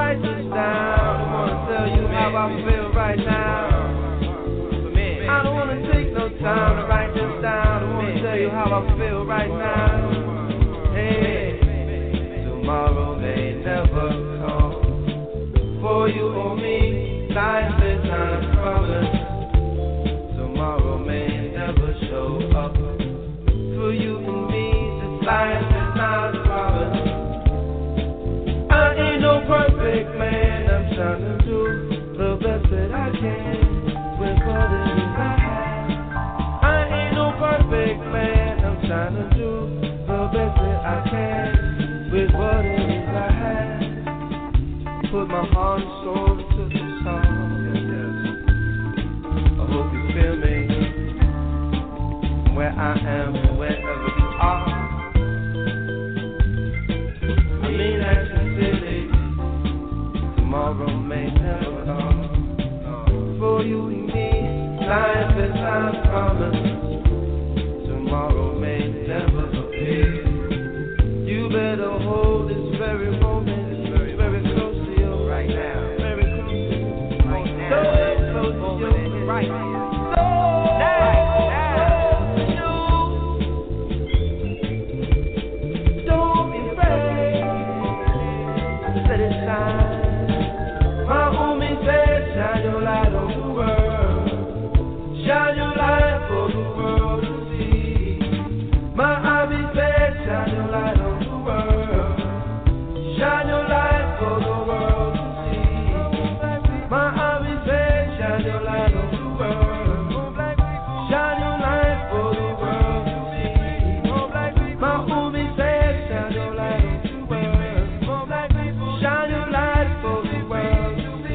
write this down. I wanna tell you how I feel right now. I don't wanna take no time to write this down. I wanna tell you how I feel right now. Hey, tomorrow may never come. For you or me, life is not a promise. Tomorrow may never show up. For you and me, this life is not a promise. I ain't no perfect man, I'm trying to do the best that I can with what it is I have. I ain't no perfect man, I'm trying to do the best that I can with what it is I have. Put my heart and soul into the song, yes. I hope you feel me where I am and wherever you are. I mean Action City, tomorrow may never come. For you and me, life is not a promise. Tomorrow may never appear. You better hold this very moment, very close to you right now. Very close to you right now. So close to you right now. Shine your light on the world. Shine your light for the world to see. My hobby said, shine your light on the world. Shine your light for the world to see. My hobby said, shine your light on the world. Shine your light for the world to see. My hobby said, shine your light on the world. Shine your light for the world.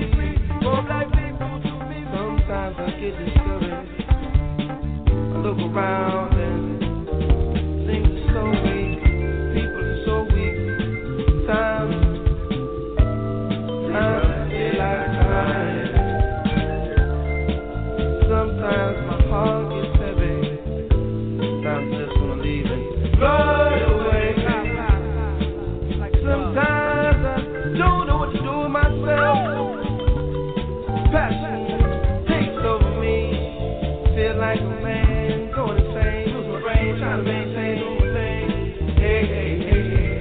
Sometimes I get discouraged. I look around and things are so weak. People are so weak. Times I feel like crying. Sometimes my heart gets heavy. Sometimes I just wanna leave and float away. Sometimes I don't know what to do with myself. Passion like a man, going insane, lose my brain, trying to maintain, do my thing. Hey, hey, hey, hey.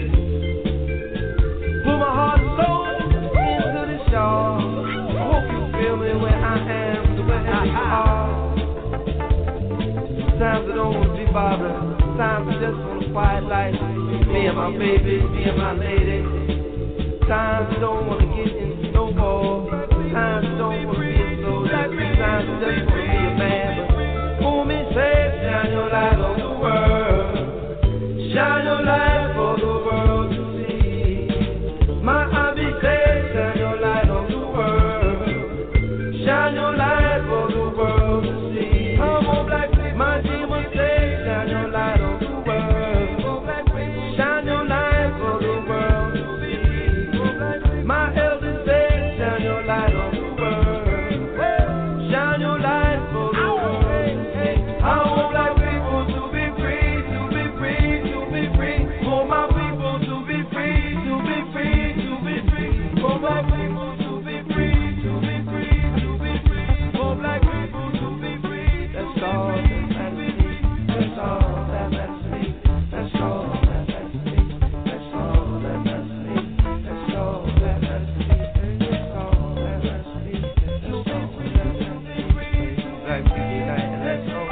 Put my heart and soul into the show. I hope you feel me where I am, wherever you are. Sometimes I don't want to be bothered. Sometimes I just want a quiet life. Me and my baby, me and my lady. Sometimes I don't want to get into no war. Sometimes I don't want to be a soldier. Sometimes I just want to be a man. Shine your light on the world. Shine your light for the world to see. My hobby says, shine your light on the world. Shine your light for the world to see. My demon says, shine your light on the world. Shine your light for the world to see. My elder says, shine your light on the world. Shine your light for the world. I want black people to be free, to be free, to be free. For my people to be free, to be free, to be free. For black people to be free, to be free, to be free. For black people to be free. That's all that matters to me. That's all that matters to me. That's all that matters to me. That's all that matters to me. That's all that matters to me. That's all that matters to me. That's all that matters to me. Black people unite and let's go.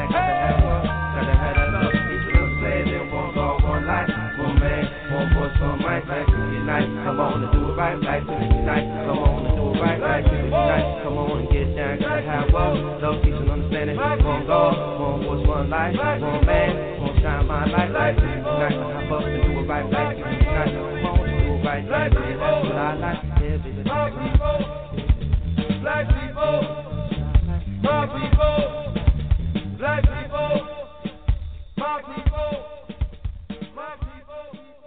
Come on and do it right, like to unite. Come on and do it right, like to unite. Come on and get down, gotta have love, peace and understanding. One God, one voice, one life, one man, one shine my light, like to unite. Hop up and do it right, like to unite. Come on and do it right, yeah, that's what I like. Yeah, baby. Black people, my people, black people, my people, my people.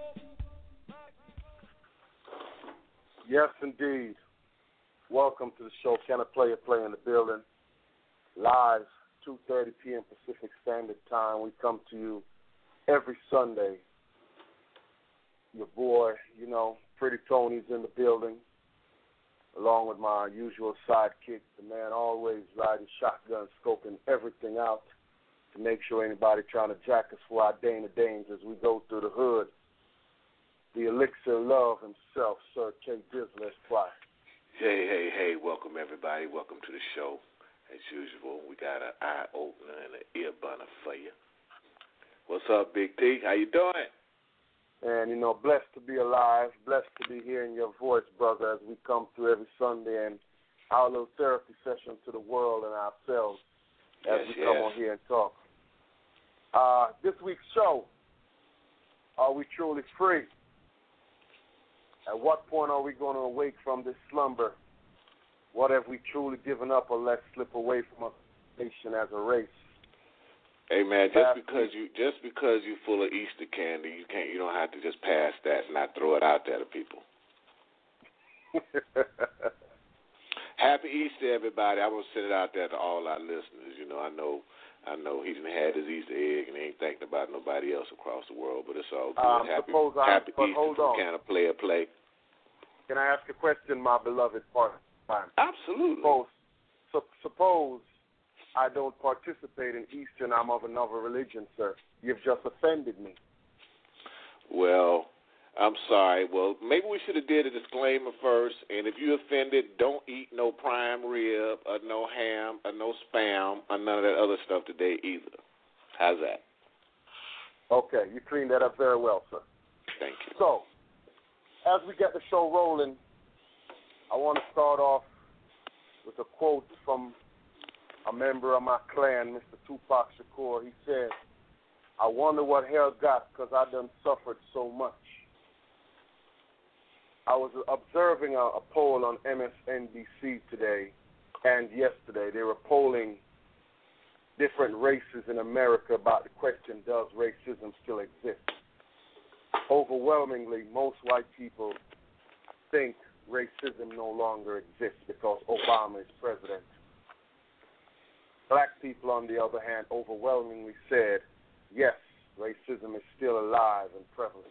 Yes, indeed. Welcome to the show. Can a Player Play in the building? Live, 2:30 p.m. Pacific Standard Time. We come to you every Sunday, your boy, Pretty Tony's in the building, along with my usual sidekick, the man always riding shotgun, scoping everything out to make sure anybody trying to jack us for our Dana Danes as we go through the hood. The elixir of love himself, Sir K. Dizzle Esquire. Hey, welcome everybody. Welcome to the show. As usual, we got an eye-opener and an ear-bunner for you. What's up, Big T? How you doing? And, blessed to be alive, blessed to be hearing your voice, brother, as we come through every Sunday and our little therapy session to the world and ourselves as we come on here and talk. This week's show, are we truly free? At what point are we going to awake from this slumber? What have we truly given up or let slip away from our nation as a race? Hey man, just because you're full of Easter candy, you don't have to just pass that and not throw it out there to people. Happy Easter, everybody! I want to send it out there to all our listeners. I know he didn't have his Easter egg and he ain't thinking about nobody else across the world, but it's all good. Happy Easter from Can a Player Play? Can I ask a question, my beloved partner? Absolutely. Suppose I don't participate in Easter and I'm of another religion, sir. You've just offended me. Well, I'm sorry. Well, maybe we should have did a disclaimer first. And if you're offended, don't eat no prime rib or no ham or no spam or none of that other stuff today either. How's that? Okay, you cleaned that up very well, sir. Thank you. So, as we get the show rolling, I want to start off with a quote from a member of my clan, Mr. Tupac Shakur. He said, "I wonder what hell got because I done suffered so much." I was observing a poll on MSNBC today and yesterday. They were polling different races in America about the question, does racism still exist? Overwhelmingly, most white people think racism no longer exists because Obama is president. Black people, on the other hand, overwhelmingly said, yes, racism is still alive and prevalent.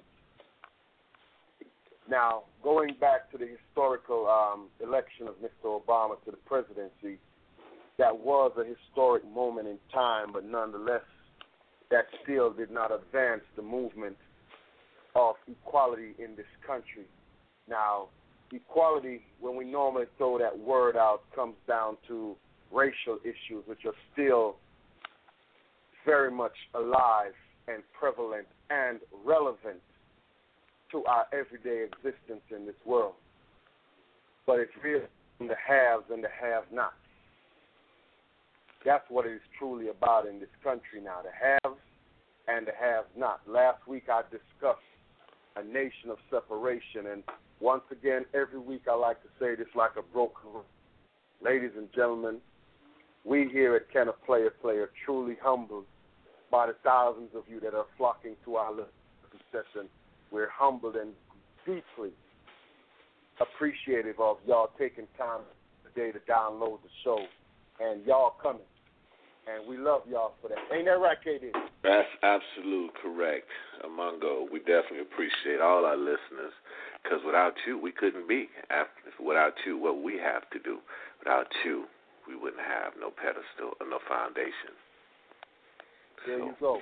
Now, going back to the historical election of Mr. Obama to the presidency, that was a historic moment in time, but nonetheless, that still did not advance the movement of equality in this country. Now, equality, when we normally throw that word out, comes down to racial issues, which are still very much alive and prevalent and relevant to our everyday existence in this world. But it's really the haves and the have-nots. That's what it is truly about in this country now, the haves and the have-not. Last week I discussed a nation of separation, and once again, every week I like to say this like a broken record. Ladies and gentlemen, we here at Can a Player Play are truly humbled by the thousands of you that are flocking to our session. We're humbled and deeply appreciative of y'all taking time today to download the show, and y'all coming. And we love y'all for that. Ain't that right, KD? That's absolute correct, Amongo. We definitely appreciate all our listeners, because without you, we couldn't be. Without you, what we have to do. Without you, we wouldn't have no pedestal or no foundation. There you go.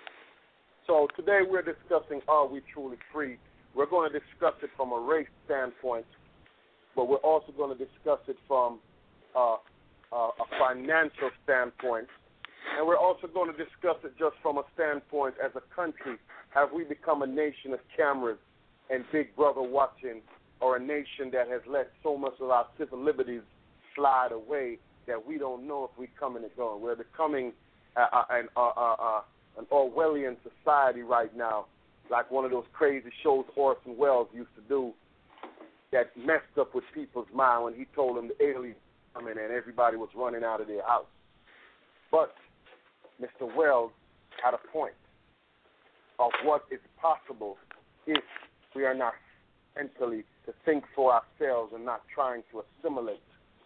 So today we're discussing, are we truly free? We're going to discuss it from a race standpoint, but we're also going to discuss it from a financial standpoint, and we're also going to discuss it just from a standpoint as a country. Have we become a nation of cameras and Big Brother watching, or a nation that has let so much of our civil liberties slide away that we don't know if we're coming or going? We're becoming an Orwellian society right now, like one of those crazy shows Orson Welles used to do that messed up with people's mind when he told them the aliens coming and everybody was running out of their house. But Mr. Wells had a point of what is possible if we are not mentally to think for ourselves and not trying to assimilate.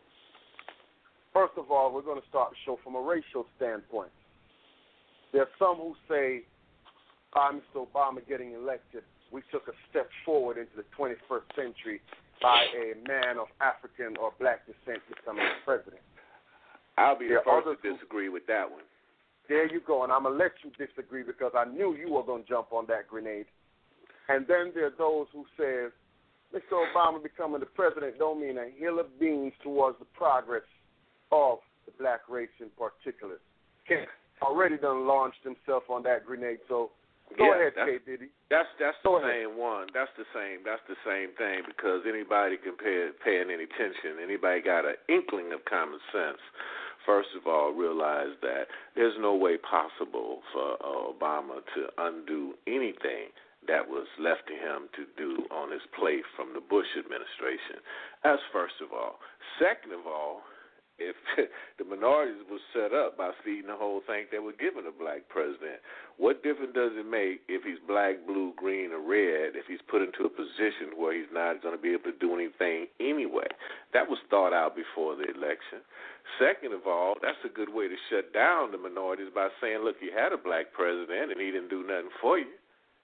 First of all, we're going to start the show from a racial standpoint. There are some who say, by Mr. Obama getting elected, we took a step forward into the 21st century by a man of African or black descent becoming president. I'll be the first to disagree with that one. There you go, and I'm going to let you disagree because I knew you were going to jump on that grenade. And then there are those who says, Mr. Obama becoming the president don't mean a hill of beans towards the progress of the black race in particular. Ken already done launched himself on that grenade, so go ahead, K. Diddy. That's the same one. That's the same thing because anybody can paying any attention. Anybody got an inkling of common sense. First of all, realize that there's no way possible for Obama to undo anything that was left to him to do on his plate from the Bush administration. That's first of all. Second of all, if the minorities were set up by feeding the whole thing they were giving a black president, what difference does it make if he's black, blue, green, or red, if he's put into a position where he's not going to be able to do anything anyway? That was thought out before the election. Second of all, that's a good way to shut down the minorities by saying, look, you had a black president and he didn't do nothing for you.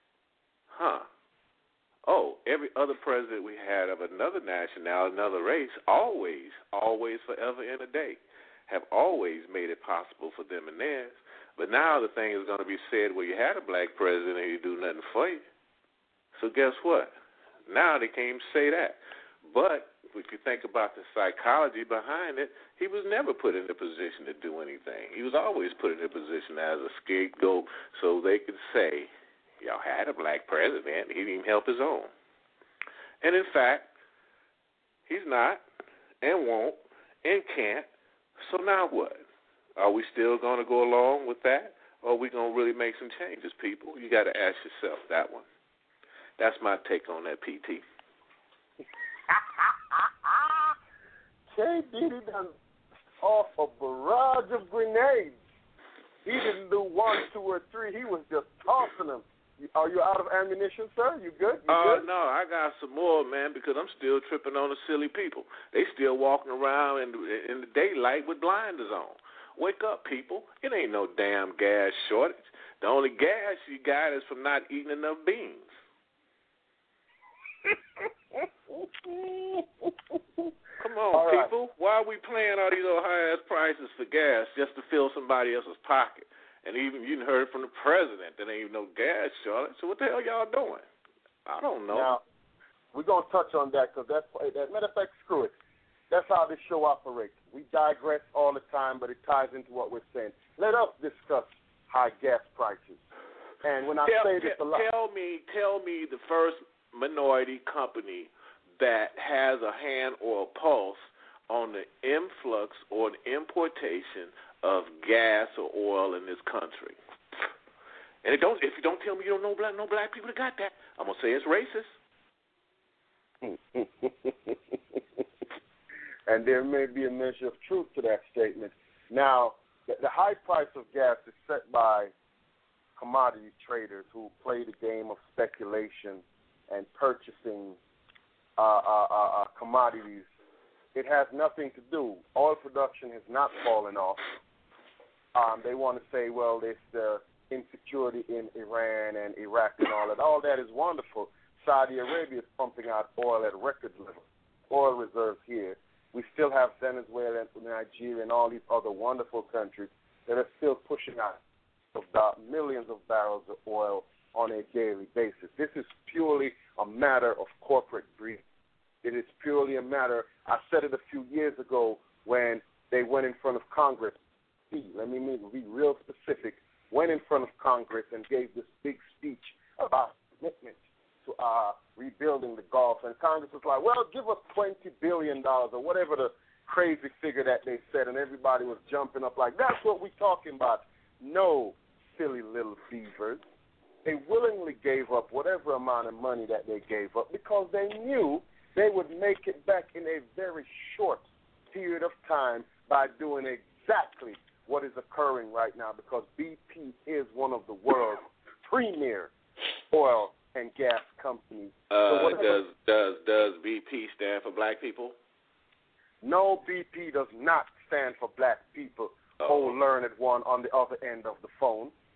Oh, every other president we had of another nationality, another race, always, forever and a day, have always made it possible for them and theirs. But now the thing is going to be said, well, you had a black president and he do nothing for you. So guess what? Now they can't even say that. But if you think about the psychology behind it, he was never put in a position to do anything. He was always put in a position as a scapegoat so they could say, y'all had a black president. He didn't even help his own. And, in fact, he's not and won't and can't. So now what? Are we still going to go along with that? Or are we going to really make some changes, people? You got to ask yourself that one. That's my take on that, PT. K. Diddy done off a barrage of grenades. He didn't do 1, 2, or 3. He was just tossing them. Are you out of ammunition, sir? You good? No, I got some more, man, because I'm still tripping on the silly people. They still walking around in the daylight with blinders on. Wake up, people. It ain't no damn gas shortage. The only gas you got is from not eating enough beans. Come on, all people. Right. Why are we paying all these old high-ass prices for gas just to fill somebody else's pocket? And even you heard from the president that ain't even no gas shortage. So what the hell y'all doing? I don't know. Now, we're going to touch on that because that matter of fact, screw it. That's how this show operates. We digress all the time, but it ties into what we're saying. Let us discuss high gas prices. And when I say this a lot. Tell me the first minority company that has a hand or a pulse on the influx or the importation of gas or oil in this country. And if you don't tell me you don't know no black people that got that, I'm going to say it's racist. And there may be a measure of truth to that statement. Now, the high price of gas is set by commodity traders who play the game of speculation and purchasing commodities. It has nothing to do. Oil production has not fallen off. They want to say, well, there's the insecurity in Iran and Iraq and all that. All that is wonderful. Saudi Arabia is pumping out oil at record level. Oil reserves here. We still have Venezuela and Nigeria and all these other wonderful countries that are still pushing out millions of barrels of oil on a daily basis. This is purely a matter of corporate greed. It is purely a matter, I said it a few years ago when they went in front of Congress. Let me be real specific. Went in front of Congress and gave this big speech about commitment to rebuilding the Gulf. And Congress was like, well, give us $20 billion or whatever the crazy figure that they said. And everybody was jumping up like, that's what we're talking about. No, silly little beavers. They willingly gave up whatever amount of money that they gave up because they knew they would make it back in a very short period of time by doing exactly what is occurring right now, because BP is one of the world's premier oil and gas companies. Does BP stand for black people? No, BP does not stand for black people. Oh, learned one on the other end of the phone.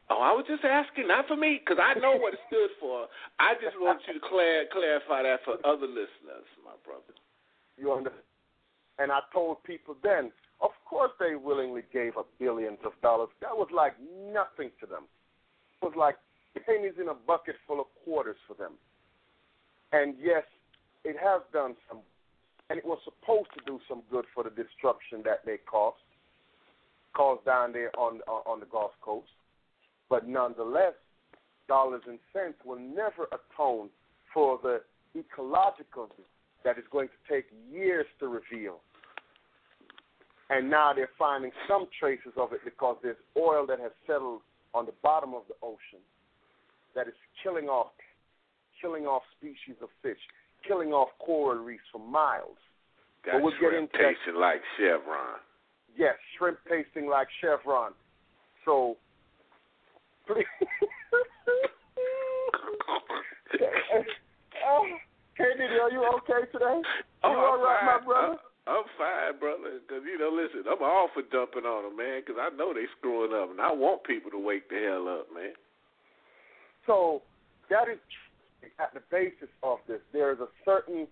Oh, I was just asking, not for me, because I know what it stood for. I just want you to clarify that for other listeners, my brother. You understand? And I told people then, of course they willingly gave up billions of dollars. That was like nothing to them. It was like pennies in a bucket full of quarters for them. And yes, it has done some, and it was supposed to do some good for the destruction that they caused down there on the Gulf Coast. But nonetheless, dollars and cents will never atone for the ecological that is going to take years to reveal. And now they're finding some traces of it because there's oil that has settled on the bottom of the ocean that is killing off species of fish, killing off coral reefs for miles. Got we'll shrimp tasting like Chevron. Yes, shrimp tasting like Chevron. So, please. Katie, are you okay today? You all right, my brother? I'm fine, brother, because, listen, I'm all for dumping on them, man, because I know they screwing up, and I want people to wake the hell up, man. So that is at the basis of this. There is a certain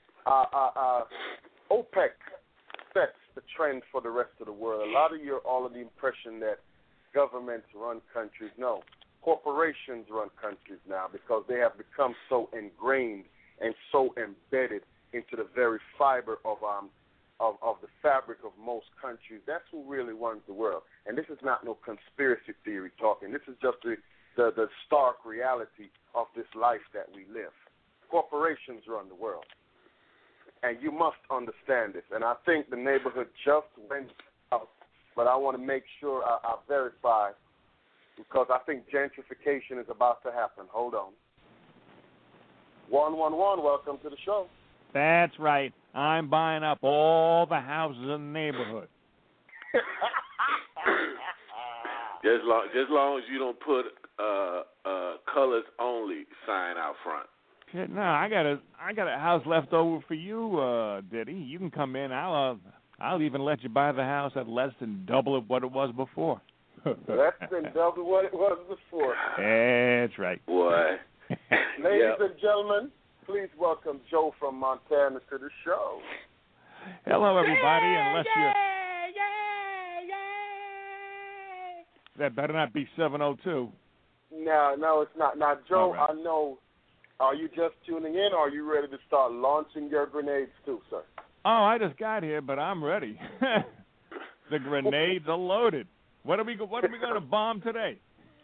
OPEC sets the trend for the rest of the world. A lot of you are all of the impression that governments run countries. No, corporations run countries now because they have become so ingrained and so embedded into the very fiber of the fabric of most countries. That's who really runs the world. And this is not no conspiracy theory talking. This is just the stark reality of this life that we live. Corporations run the world. And you must understand this. And I think the neighborhood just went out, but I want to make sure I verify because I think gentrification is about to happen. Hold on. 111, welcome to the show. That's right. I'm buying up all the houses in the neighborhood. Just long as you don't put colors only sign out front. Shit, no, I got a house left over for you, Diddy. You can come in. I'll even let you buy the house at less than double of what it was before. Less than double what it was before. That's right. Boy. Ladies and gentlemen, please welcome Joe from Montana to the show. Hello, everybody. Unless you're... That better not be 702. No, it's not. Now, Joe, right. I know, are you just tuning in, or are you ready to start launching your grenades too, sir? Oh, I just got here, but I'm ready. The grenades are loaded. What are we going to bomb today?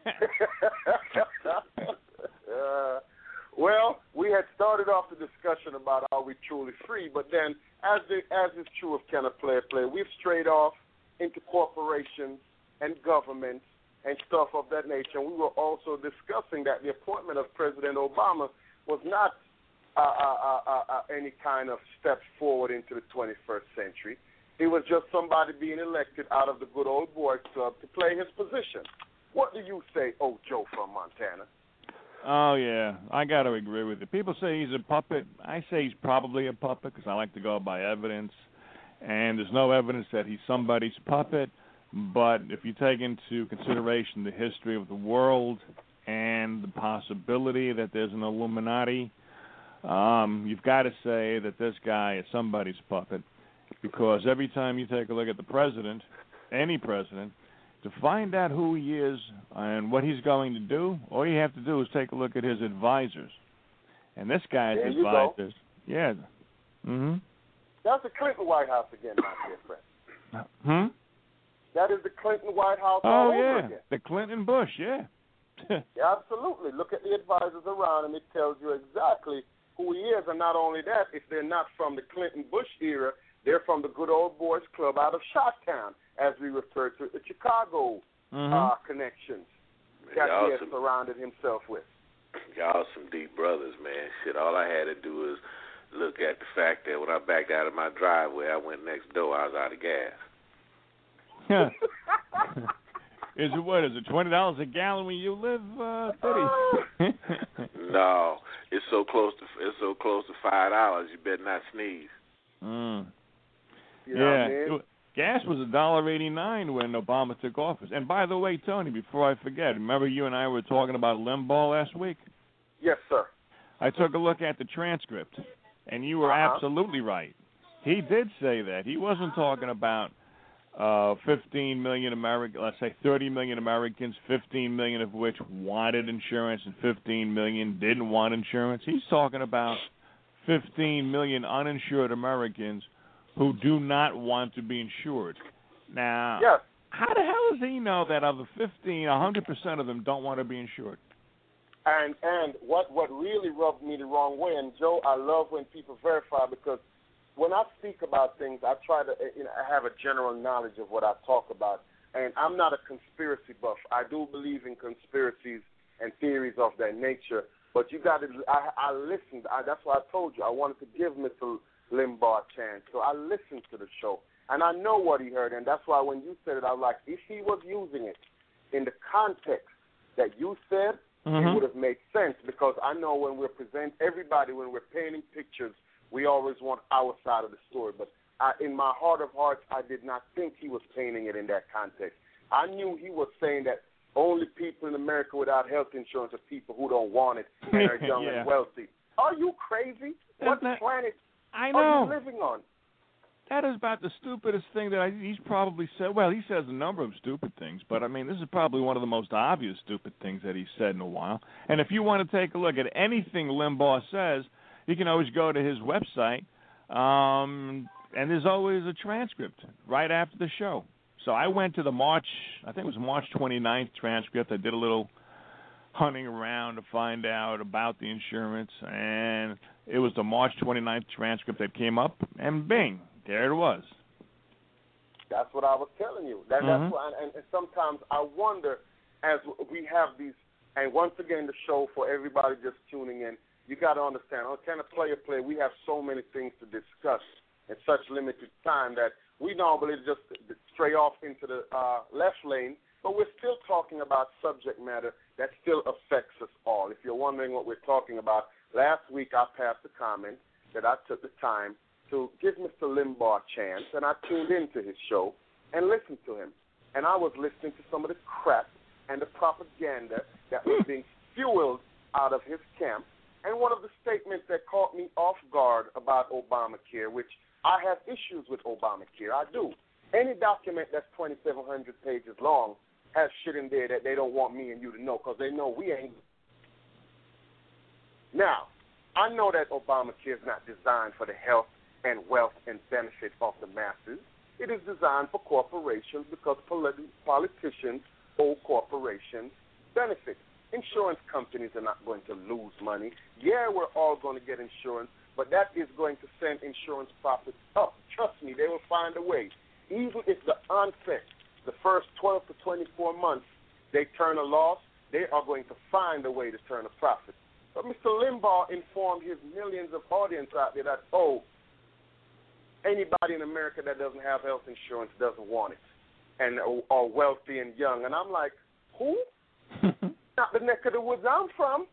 Well, we had started off the discussion about are we truly free, but then, as is true of Kenneth Player, we've strayed off into corporations and governments and stuff of that nature. And we were also discussing that the appointment of President Obama was not any kind of step forward into the 21st century. It was just somebody being elected out of the good old boys club to play his position. What do you say, Joe from Montana? Oh, yeah, I got to agree with you. People say he's a puppet. I say he's probably a puppet because I like to go by evidence. And there's no evidence that he's somebody's puppet. But if you take into consideration the history of the world and the possibility that there's an Illuminati, you've got to say that this guy is somebody's puppet. Because every time you take a look at the president, any president, to find out who he is and what he's going to do, all you have to do is take a look at his advisors. And this guy's advisors. Yeah. Mm-hmm. That's the Clinton White House again, my dear friend. That is the Clinton White House all over again. The Clinton Bush, yeah. Absolutely. Look at the advisors around him. It tells you exactly who he is. And not only that, if they're not from the Clinton Bush era, they're from the good old boys club out of Chi-Town, as we refer to it, the Chicago connections that he has surrounded himself with. Y'all some deep brothers, man. Shit, all I had to do is look at the fact that when I backed out of my driveway, I went next door, I was out of gas. Is it $20 a gallon where you live, Diddy? No, it's so close to $5. You better not sneeze. You know what I mean? gas was $1.89 when Obama took office. And by the way, Tony, before I forget, remember you and I were talking about Limbaugh last week? Yes, sir. I took a look at the transcript, and you were absolutely right. He did say that. He wasn't talking about 15 million Americans, let's say 30 million Americans, 15 million of which wanted insurance and 15 million didn't want insurance. He's talking about 15 million uninsured Americans who do not want to be insured. Now, yes. How the hell does he know that of the 15, 100% of them don't want to be insured? And what really rubbed me the wrong way, and Joe, I love when people verify, because when I speak about things, I try to have a general knowledge of what I talk about. And I'm not a conspiracy buff. I do believe in conspiracies and theories of that nature. But you got to, I listened. That's why I told you I wanted to give Mr. Limbaugh a chance. So I listened to the show. And I know what he heard. And that's why when you said it, I was like, if he was using it in the context that you said, it would have made sense. Because I know when we're when we're painting pictures, we always want our side of the story. But in my heart of hearts, I did not think he was painting it in that context. I knew he was saying that only people in America without health insurance are people who don't want it and are young and wealthy. Are you crazy? What planet are you living on? That is about the stupidest thing that he's probably said. Well, he says a number of stupid things, but, I mean, this is probably one of the most obvious stupid things that he's said in a while. And if you want to take a look at anything Limbaugh says, you can always go to his website, and there's always a transcript right after the show. So I went to the March 29th transcript. I did a little hunting around to find out about the insurance, and it was the March 29th transcript that came up, and bing, there it was. That's what I was telling you. That's why, and sometimes I wonder, as we have these, and once again, the show for everybody just tuning in, you got to understand, on Can a Player Play, we have so many things to discuss in such limited time that we normally just stray off into the left lane, but we're still talking about subject matter that still affects us all. If you're wondering what we're talking about, last week I passed a comment that I took the time to give Mr. Limbaugh a chance, and I tuned into his show and listened to him. And I was listening to some of the crap and the propaganda that was being fueled out of his camp. And one of the statements that caught me off guard about Obamacare, which I have issues with Obamacare, I do. Any document that's 2,700 pages long has shit in there that they don't want me and you to know, because they know we ain't. Now, I know that Obamacare is not designed for the health and wealth and benefit of the masses. It is designed for corporations because politicians owe corporations benefits. Insurance companies are not going to lose money. Yeah, we're all going to get insurance, but that is going to send insurance profits up. Trust me, they will find a way. Even if the onset, the first 12 to 24 months, they turn a loss, they are going to find a way to turn a profit. But Mr. Limbaugh informed his millions of audience out there that, anybody in America that doesn't have health insurance doesn't want it, and are wealthy and young. And I'm like, who? Not the neck of the woods I'm from.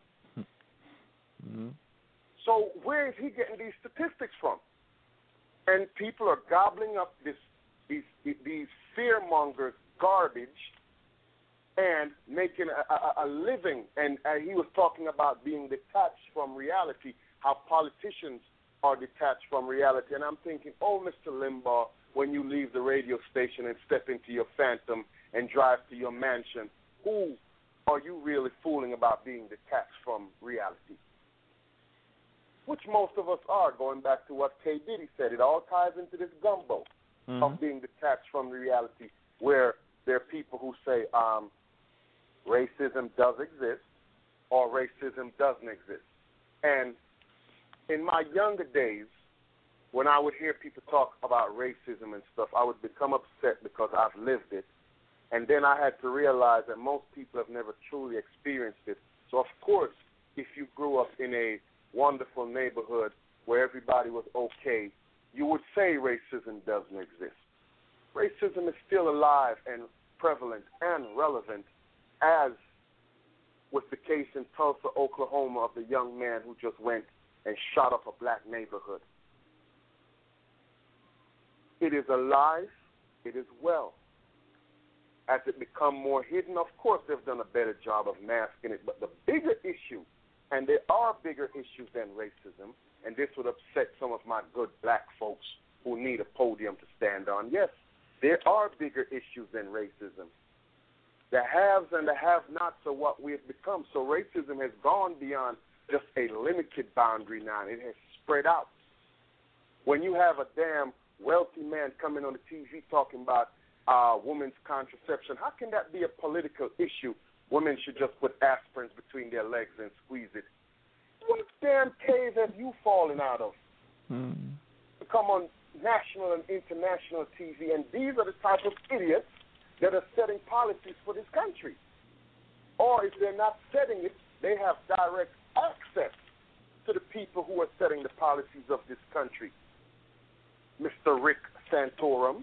So where is he getting these statistics from? And people are gobbling up these fear-mongers garbage and making a living. And he was talking about being detached from reality, how politicians are detached from reality. And I'm thinking, Mr. Limbaugh, when you leave the radio station and step into your Phantom and drive to your mansion, who are you really fooling about being detached from reality? Which most of us are, going back to what K. Diddy said. It all ties into this gumbo of being detached from reality, where there are people who say racism does exist or racism doesn't exist. And in my younger days, when I would hear people talk about racism and stuff, I would become upset because I've lived it. And then I had to realize that most people have never truly experienced it. So, of course, if you grew up in a wonderful neighborhood where everybody was okay, you would say racism doesn't exist. Racism is still alive and prevalent and relevant, as with the case in Tulsa, Oklahoma, of the young man who just went and shot up a black neighborhood. It is alive, it as well. As it become more hidden, of course, they've done a better job of masking it. But the bigger issue, and there are bigger issues than racism, and this would upset some of my good black folks who need a podium to stand on. Yes, there are bigger issues than racism. The haves and the have-nots are what we have become. So racism has gone beyond just a limited boundary now. It has spread out. When you have a damn wealthy man coming on the TV talking about women's contraception, how can that be a political issue? Women should just put aspirins between their legs and squeeze it. What damn cave have you fallen out of? To come on national and international TV, and these are the type of idiots that are setting policies for this country. Or if they're not setting it, they have direct access to the people who are setting the policies of this country. Mr. Rick Santorum.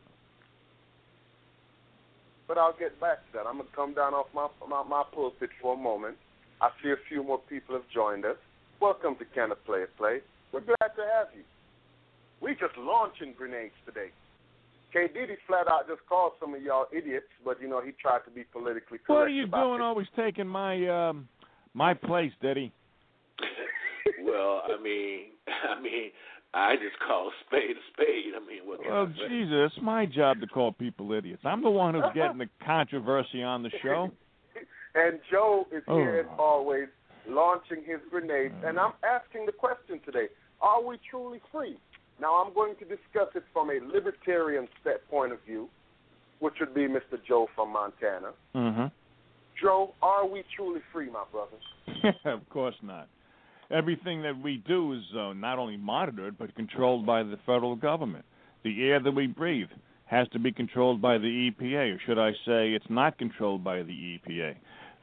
But I'll get back to that. I'm going to come down off my pulpit for a moment. I see a few more people have joined us. Welcome to Can a Player Play? We're glad to have you. We just launching grenades today. K. Diddy flat out just called some of y'all idiots, but, you know, he tried to be politically correct. What are you about doing it. always taking my my place, Diddy? Well, I mean, I just call a spade a spade. I mean, what can I say? Jesus, it's my job to call people idiots. I'm the one who's getting the controversy on the show. And Joe is here as always, launching his grenades. And I'm asking the question today, are we truly free? Now, I'm going to discuss it from a libertarian point of view, which would be Mr. Joe from Montana. Mm-hmm. Joe, are we truly free, my brother? Of course not. Everything that we do is not only monitored, but controlled by the federal government. The air that we breathe has to be controlled by the EPA, or should I say it's not controlled by the EPA.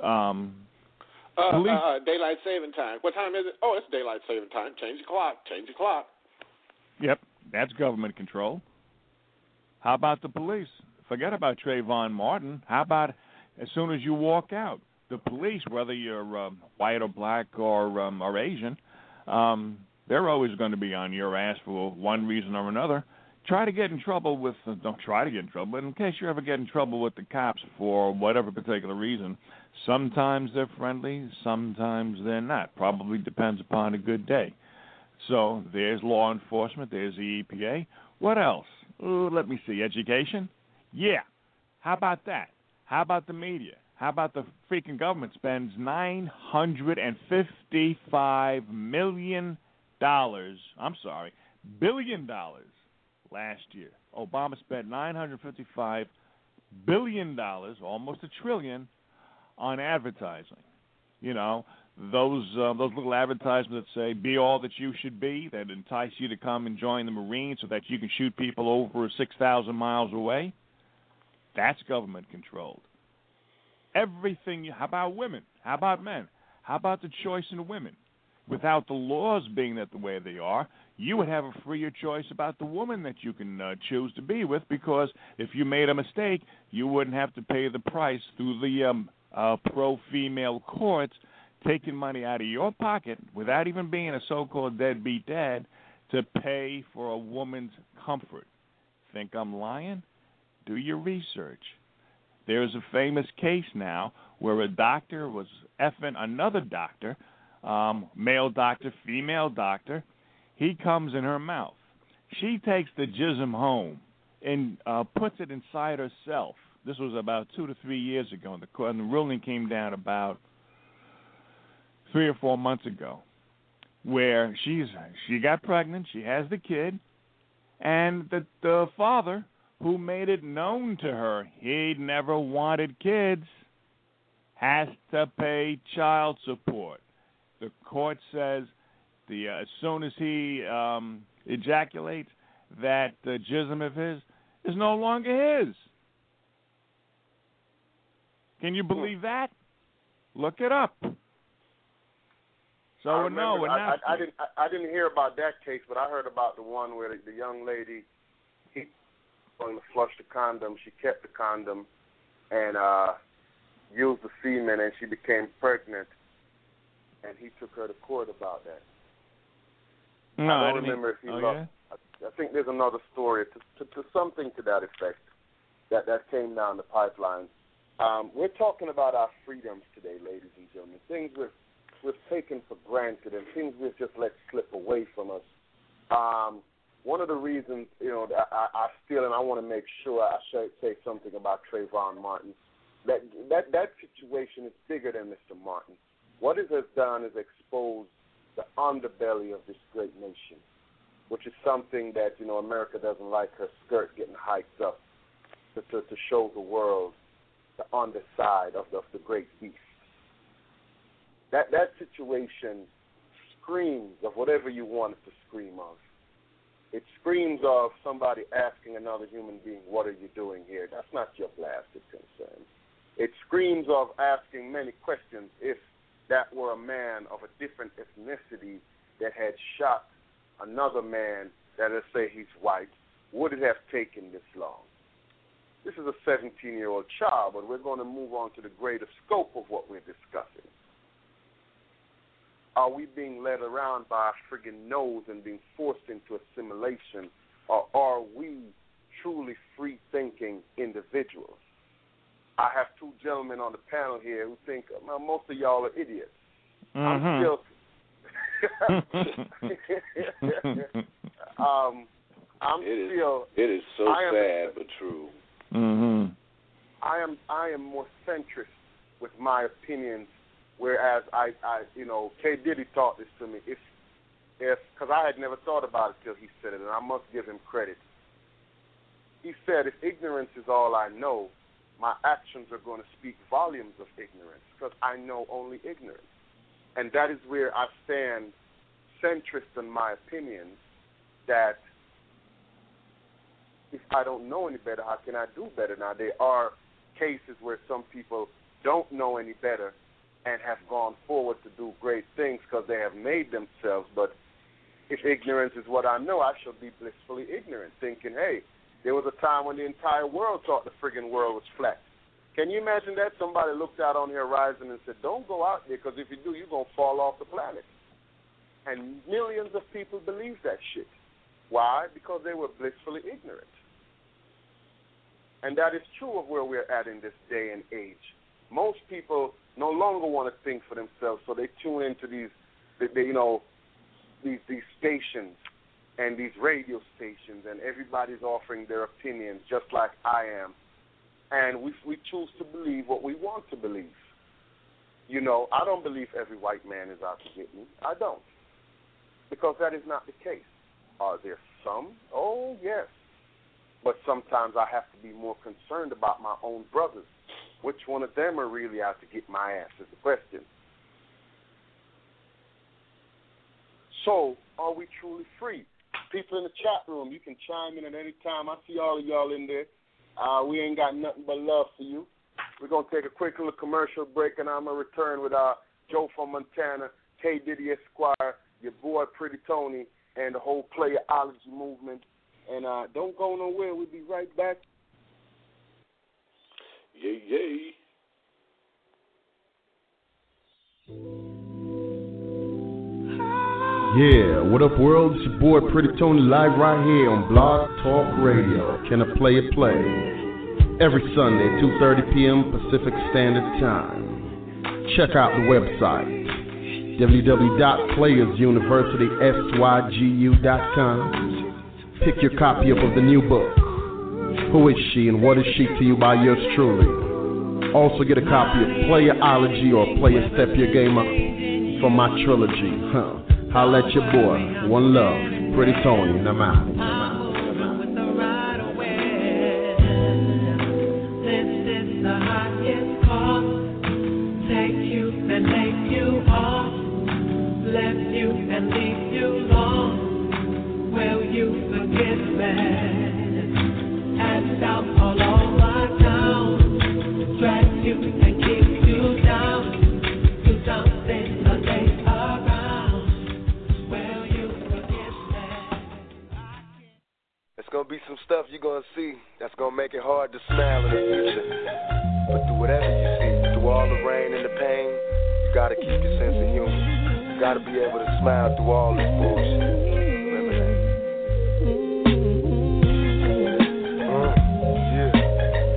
Daylight saving time. What time is it? Oh, it's daylight saving time. Change the clock. Yep, that's government control. How about the police? Forget about Trayvon Martin. How about as soon as you walk out, the police, whether you're white or black or Asian, they're always going to be on your ass for one reason or another. Try to get in trouble with, don't try to get in trouble, but in case you ever get in trouble with the cops for whatever particular reason, sometimes they're friendly, sometimes they're not. Probably depends upon a good day. So there's law enforcement, there's the EPA. What else? Let me see. Education? Yeah. How about that? How about the media? How about the freaking government spends $955 million, billion dollars last year. Obama spent $955 billion, almost $1 trillion, on advertising. You know, those little advertisements that say, be all that you should be, that entice you to come and join the Marines so that you can shoot people over 6,000 miles away, that's government controlled. Everything, how about women? How about men? How about the choice in women? Without the laws being that the way they are, you would have a freer choice about the woman that you can choose to be with, because if you made a mistake, you wouldn't have to pay the price through the pro-female courts, taking money out of your pocket without even being a so-called deadbeat dad to pay for a woman's comfort. Think I'm lying? Do your research. There's a famous case now where a doctor was effing another doctor, male doctor, female doctor. He comes in her mouth. She takes the jism home and puts it inside herself. This was about 2 to 3 years ago, and the ruling came down about 3 or 4 months ago, where she got pregnant, she has the kid, and the father, who made it known to her he never wanted kids, has to pay child support. The court says as soon as he ejaculates, that the jism of his is no longer his. Can you believe that? Look it up. So I didn't hear about that case, but I heard about the one where the young lady, he wanted to flush the condom. She kept the condom and used the semen, and she became pregnant. And he took her to court about that. No, I don't remember if he lost. Yeah? I think there's another story to something to that effect. that came down the pipeline. We're talking about our freedoms today, ladies and gentlemen. Things we've taken for granted and things we've just let slip away from us. One of the reasons, that I feel, and I want to make sure I say something about Trayvon Martin, that situation is bigger than Mr. Martin. What it has done is exposed the underbelly of this great nation, which is something that, America doesn't like her skirt getting hiked up to show the world the underside of the great beast. That situation screams of whatever you want it to scream of. It screams of somebody asking another human being, what are you doing here? That's not your blasted concern. It screams of asking many questions. If that were a man of a different ethnicity that had shot another man that, let's say he's white, would it have taken this long? This is a 17-year-old child, but we're going to move on to the greater scope of what we're discussing. Are we being led around by our friggin' nose and being forced into assimilation, or are we truly free-thinking individuals? I have two gentlemen on the panel here who think, well, most of y'all are idiots. Mm-hmm. It is so sad but true. Mm-hmm. I am more centrist with my opinions, whereas I K. Diddy taught this to me. If because I had never thought about it till he said it, and I must give him credit. He said, if ignorance is all I know, my actions are going to speak volumes of ignorance, because I know only ignorance. And that is where I stand centrist in my opinions, that if I don't know any better, how can I do better? Now, there are cases where some people don't know any better and have gone forward to do great things because they have made themselves. But if ignorance is what I know, I shall be blissfully ignorant, thinking, hey, there was a time when the entire world thought the friggin' world was flat. Can you imagine that? Somebody looked out on the horizon and said, don't go out there, because if you do, you're going to fall off the planet. And millions of people believe that shit. Why? Because they were blissfully ignorant. And that is true of where we're at in this day and age. Most people no longer want to think for themselves, so they tune into these stations and these radio stations, and everybody's offering their opinions just like I am. And we choose to believe what we want to believe. I don't believe every white man is out to get me. I don't. Because that is not the case. Are there some? Oh, yes. But sometimes I have to be more concerned about my own brothers. Which one of them are really out to get my ass is the question. So, are we truly free? People in the chat room, you can chime in at any time. I see all of y'all in there. We ain't got nothing but love for you. We're going to take a quick little commercial break, and I'm going to return with Joe from Montana, K. Diddy Esquire, your boy Pretty Tony, and the whole playerology movement. And don't go nowhere. We'll be right back. Yay, yay. Yeah, what up, world? It's your boy Pretty Tony, live right here on Blog Talk Radio. Can I play it? Play every Sunday, 2:30 p.m. Pacific Standard Time. Check out the website www.playersuniversitysygu.com. Pick your copy up of the new book, Who Is She and What Is She to You by yours truly. Also get a copy of Playerology or Player Step Your Game Up from my trilogy. Holla at your boy. One love. Pretty Tony. And I'm out. Gonna be some stuff you're gonna see that's gonna make it hard to smile in the future. But through whatever you see, through all the rain and the pain, you gotta keep your sense of humor. You gotta be able to smile through all this bullshit. Remember that. Yeah.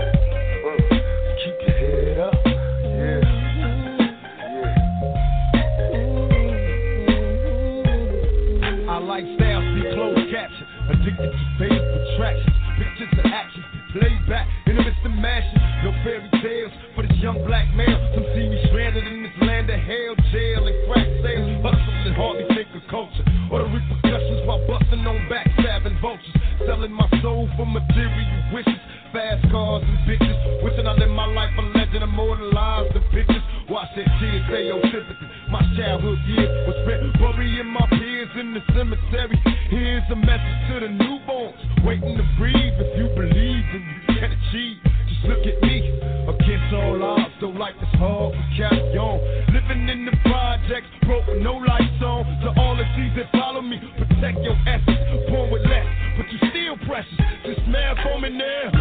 Anticipated attractions, pictures of action, play back in the midst of mashing. No fairy tales for this young black male. Some see me stranded in this land of hell, jail and crack sales. Hustling, hardly think of culture or the repercussions while busting on backstabbing vultures. Selling my soul for material wishes. Fast cars and bitches, wishing I lived my life a legend, immortalized the pictures. Watch that tears say your sympathy. My childhood years was spent burying my peers in the cemetery. Here's a message to the newborns, waiting to breathe. If you believe, then you can achieve. Just look at me, against all odds. Though life is hard, we carry on. Living in the projects, broke with no lights on. To all the seas that follow me, protect your essence. Born with less, but you still precious. Just smile for me now.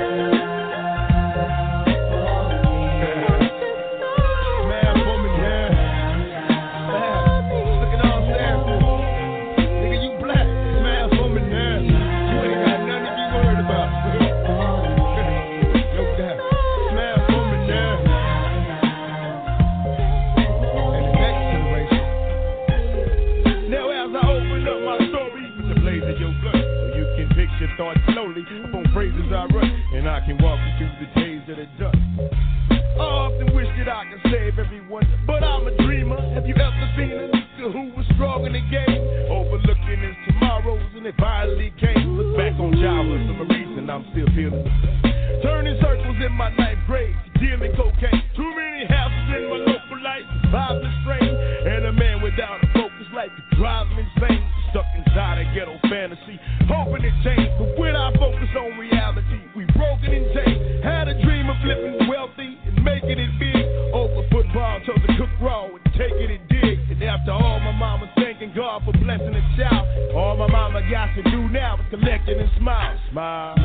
Thought slowly upon phrases I run, and I can walk you through the days of the dust. I often wish that I could save everyone, but I'm a dreamer. Have you ever seen a nigga who was strong in the game, overlooking his tomorrows and it finally came? Look back on childhood for a reason I'm still feeling the same. Turning circles in my ninth grade, dealing cocaine. Too many houses in my local life, vibes are strange, and a man without a focus life could drive him insane. Stuck inside a ghetto fantasy, hoping it changed, but when I focus on reality, we broken and changed. Had a dream of living wealthy and making it big. Over football, told the cook raw and taking it dig. And after all, my mama thanking God for blessing a child. All my mama got to do now is collect it and smile. Smile.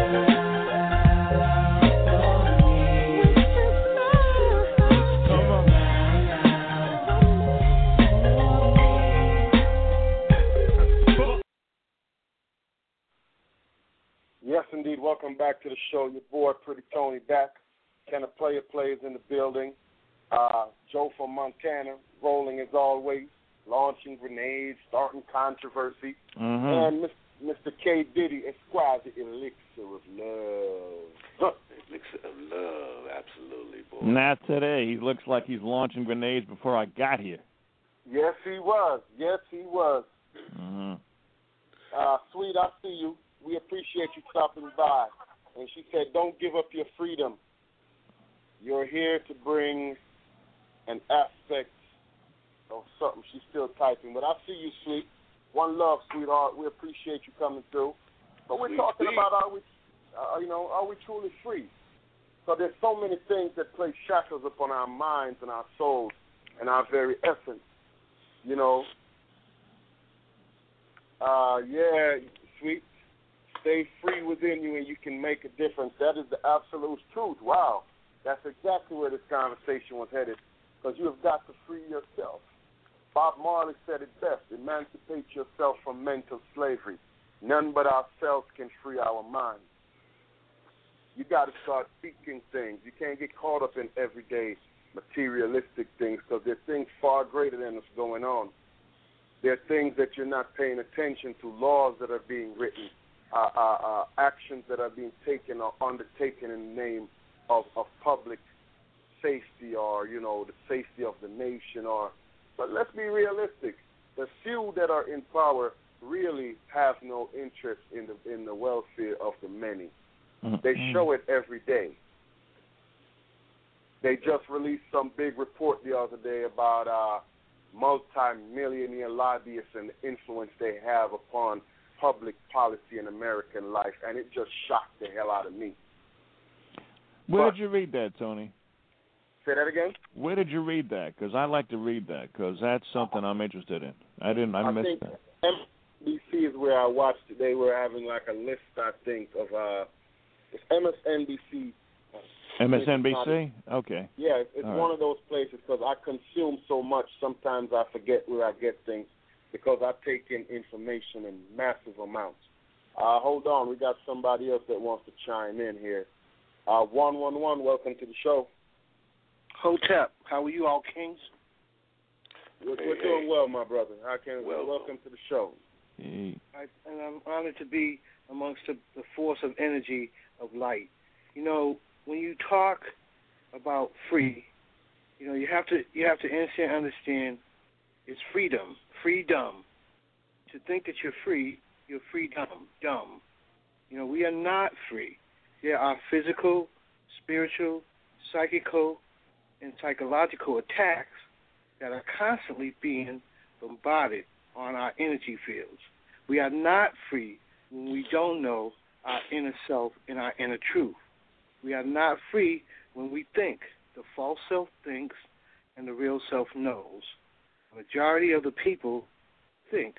Yes, indeed. Welcome back to the show. Your boy, Pretty Tony, back. Can a player plays in the building. Joe from Montana, rolling as always, launching grenades, starting controversy. And Mr. K. Diddy, Esquire, the elixir of love. Elixir of love, absolutely, boy. Not today. He looks like he's launching grenades before I got here. Yes, he was. Yes, he was. Sweet, I see you. We appreciate you stopping by. And she said, don't give up your freedom. You're here to bring an aspect of something. She's still typing, but I see you, Sweet. One love, sweetheart. We appreciate you coming through. But we're talking about are we truly free? So there's so many things that place shackles upon our minds and our souls and our very essence. You know, Sweet. Stay free within you and you can make a difference. That is the absolute truth. Wow. That's exactly where this conversation was headed, because you have got to free yourself. Bob Marley said it best, emancipate yourself from mental slavery. None but ourselves can free our minds. You got to start seeking things. You can't get caught up in everyday materialistic things, because there are things far greater than what's going on. There are things that you're not paying attention to, laws that are being written, actions that are being taken or undertaken in the name of public safety, or, you know, the safety of the nation. But let's be realistic. The few that are in power really have no interest in the welfare of the many. They show it every day. They just released some big report the other day about multi-millionaire lobbyists and the influence they have upon public policy in American life, and it just shocked the hell out of me. Where did you read that, Tony? Say that again? Where did you read that? Because I like to read that, because that's something I'm interested in. I missed that. MSNBC is where I watched it. They were having like a list, I think, of it's MSNBC. MSNBC? Okay. Yeah, it's All one right. of those places, because I consume so much, sometimes I forget where I get things, because I take in information in massive amounts. Hold on, we got somebody else that wants to chime in here. 111, welcome to the show. Hotep, how are you all, kings? We're doing well, my brother. Welcome to the show. And I'm honored to be amongst the force of energy of light. You know, when you talk about free, you know, you have to understand it's freedom. To think that you're free, you're dumb. You know, we are not free. There are physical, spiritual, psychical, and psychological attacks that are constantly being bombarded on our energy fields. We are not free when we don't know our inner self and our inner truth. We are not free when we think. The false self thinks and the real self knows. The majority of the people think.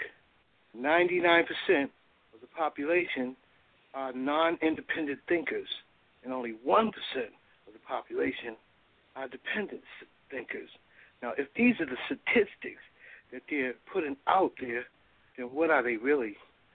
99% of the population are non-independent thinkers, and only 1% of the population are dependent thinkers. Now, if these are the statistics that they're putting out there, then what are they really?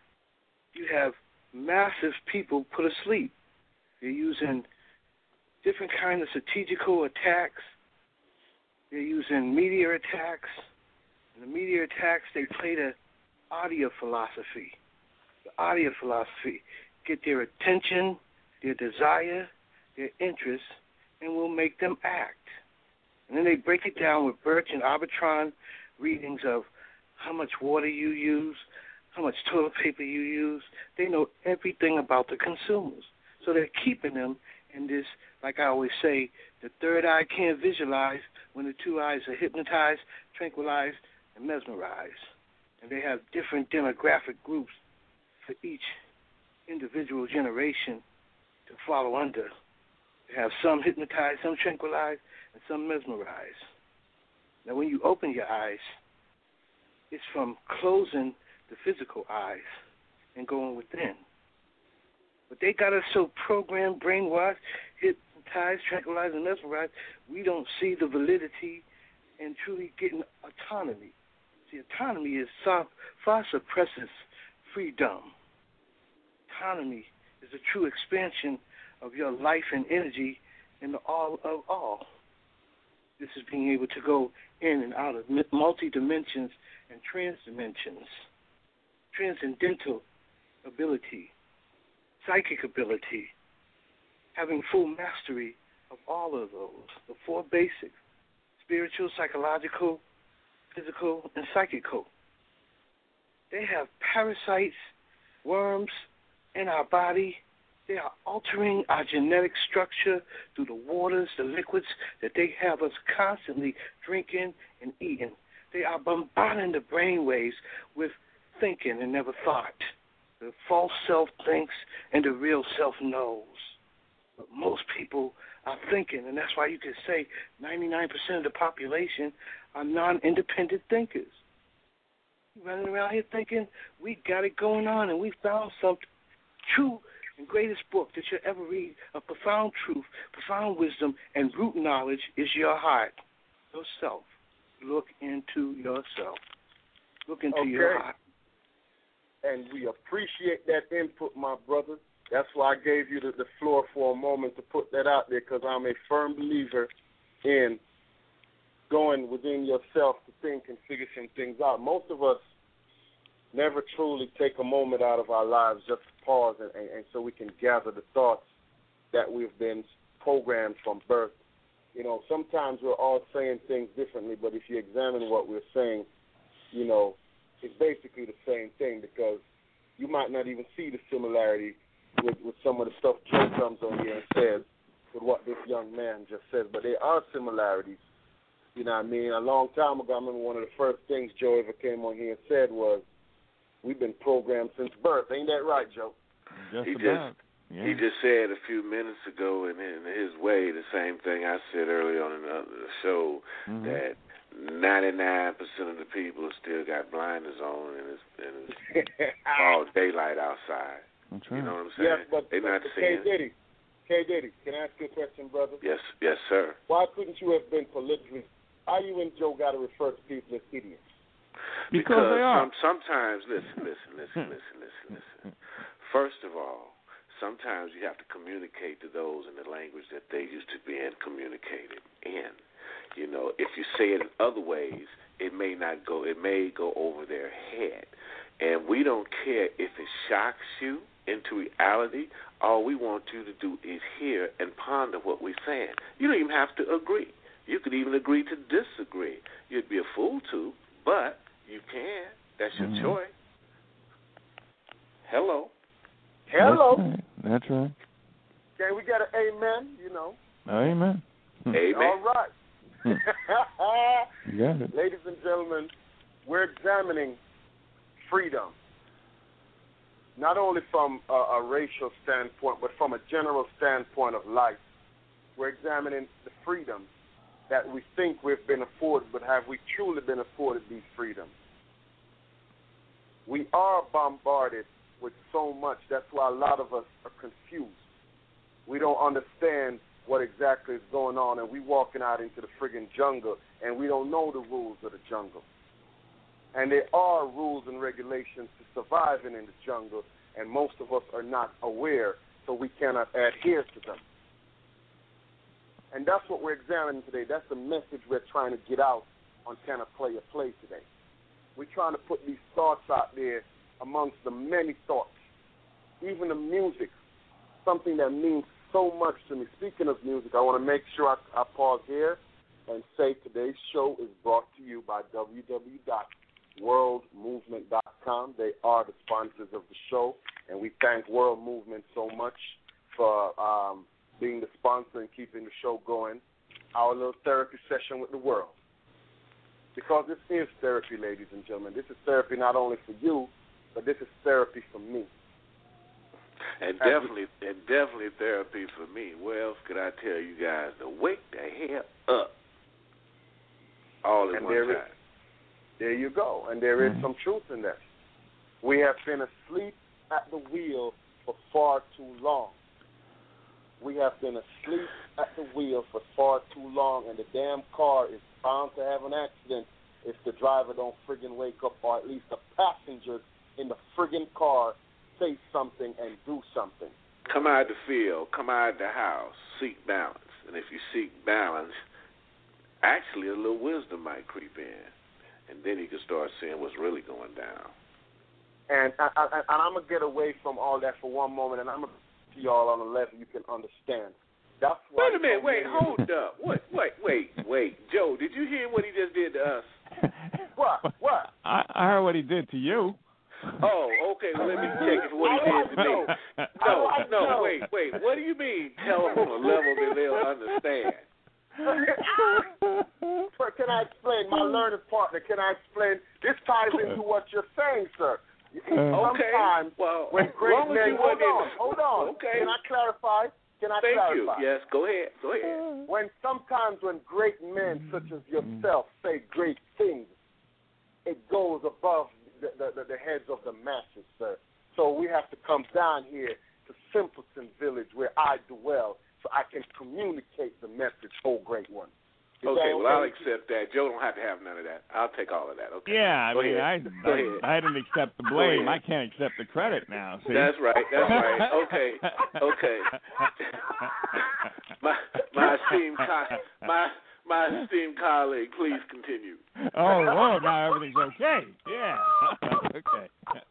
You have massive people put asleep. They're using different kinds of strategical attacks. They're using media attacks. And the media attacks, they play the audio philosophy. The audio philosophy. Get their attention, their desire, their interest, and will make them act. And then they break it down with Birch and Arbitron readings of how much water you use, how much toilet paper you use. They know everything about the consumers. So they're keeping them in this, like I always say, the third eye can't visualize when the two eyes are hypnotized, tranquilized, and mesmerized. And they have different demographic groups for each individual generation to follow under. They have some hypnotized, some tranquilized, and some mesmerized. Now, when you open your eyes, it's from closing the physical eyes and going within. But they got us so programmed, brainwashed, hypnotized, tranquilized, and mesmerized, we don't see the validity in truly getting autonomy. See, autonomy is far suppresses freedom. Autonomy is the true expansion of your life and energy in the all of all. This is being able to go in and out of multi-dimensions and trans-dimensions, transcendental ability, psychic ability, having full mastery of all of those, the four basics, spiritual, psychological, physical, and psychical. They have parasites, worms in our body. They are altering our genetic structure through the waters, the liquids that they have us constantly drinking and eating. They are bombarding the brain waves with thinking and never thought. The false self thinks and the real self knows. But most people are thinking, and that's why you can say 99% of the population are non-independent thinkers. Running around here thinking we got it going on and we found something true and greatest book that you'll ever read, a profound truth, profound wisdom, and root knowledge is your heart, yourself. Look into yourself. Look into your heart. And we appreciate that input, my brother. That's why I gave you the floor for a moment to put that out there, because I'm a firm believer in going within yourself to think and figure some things out. Most of us never truly take a moment out of our lives just to pause and so we can gather the thoughts that we've been programmed from birth. You know, sometimes we're all saying things differently, but if you examine what we're saying, you know, it's basically the same thing, because you might not even see the similarity with some of the stuff Joe comes on here and says with what this young man just said, but there are similarities. You know what I mean? A long time ago, I remember one of the first things Joe ever came on here and said was, we've been programmed since birth. Ain't that right, Joe? He just said a few minutes ago in his way the same thing I said earlier on in the show, that 99% of the people still got blinders on and it's all daylight outside. That's right. You know what I'm saying? Yes, but they're not seeing. K. Diddy, can I ask you a question, brother? Yes, sir. Why couldn't you have been politically? Why you and Joe got to refer to people as idiots? Because they are. Sometimes, listen. First of all, sometimes you have to communicate to those in the language that they used to be communicated in. You know, if you say it in other ways, it may not go. It may go over their head, and we don't care if it shocks you into reality. All we want you to do is hear and ponder what we're saying. You don't even have to agree. You could even agree to disagree. You'd be a fool to, but you can. That's your choice. Hello. That's right. Okay, we got an amen, Amen. Amen. All right. You got it. Ladies and gentlemen, we're examining freedom, not only from a racial standpoint, but from a general standpoint of life. We're examining the freedoms that we think we've been afforded, but have we truly been afforded these freedoms? We are bombarded with so much. That's why a lot of us are confused. We don't understand what exactly is going on, and we walking out into the friggin' jungle, and we don't know the rules of the jungle. And there are rules and regulations to surviving in the jungle, and most of us are not aware, so we cannot adhere to them. And that's what we're examining today. That's the message we're trying to get out on Can I Play a Play today. We're trying to put these thoughts out there amongst the many thoughts, even the music, something that means so much to me. Speaking of music, I want to make sure I pause here and say today's show is brought to you by www.worldmovement.com. They are the sponsors of the show, and we thank World Movement so much for being the sponsor and keeping the show going. Our little therapy session with the world. Because this is therapy, ladies and gentlemen. This is therapy not only for you, but this is therapy for me. And definitely therapy for me. What else could I tell you guys? To wake the hell up. All in one time. There you go. And there is some truth in that. We have been asleep at the wheel for far too long. We have been asleep at the wheel for far too long, and the damn car is bound to have an accident if the driver don't friggin' wake up, or at least the passengers in the friggin' car say something and do something. Come out the field, come out the house, seek balance. And if you seek balance, actually a little wisdom might creep in. And then you can start seeing what's really going down. And I'm going to get away from all that for one moment, and I'm going to to y'all on a level you can understand. That's why. Wait a minute, hold up. Wait. Joe, did you hear what he just did to us? What? I heard what he did to you. Oh, okay. Well, let me check it for what he did to me. No, wait. What do you mean? Tell them on a level that they'll understand. Can I explain? My learning partner, can I explain? This ties into what you're saying, sir. Sometimes when great men... Hold on. Okay. Can I clarify? Thank you. Yes, go ahead. Sometimes when great men such as yourself say great things, it goes above the heads of the masses, sir. So we have to come down here to Simpleton Village where I dwell so I can communicate the message, oh great one. Okay, well, I'll accept that. Joe don't have to have none of that. I'll take all of that, okay? Yeah, I didn't accept the blame. I can't accept the credit now, see? That's right. Okay. My esteemed colleague, please continue. Oh, well, now everything's okay. Yeah. Okay.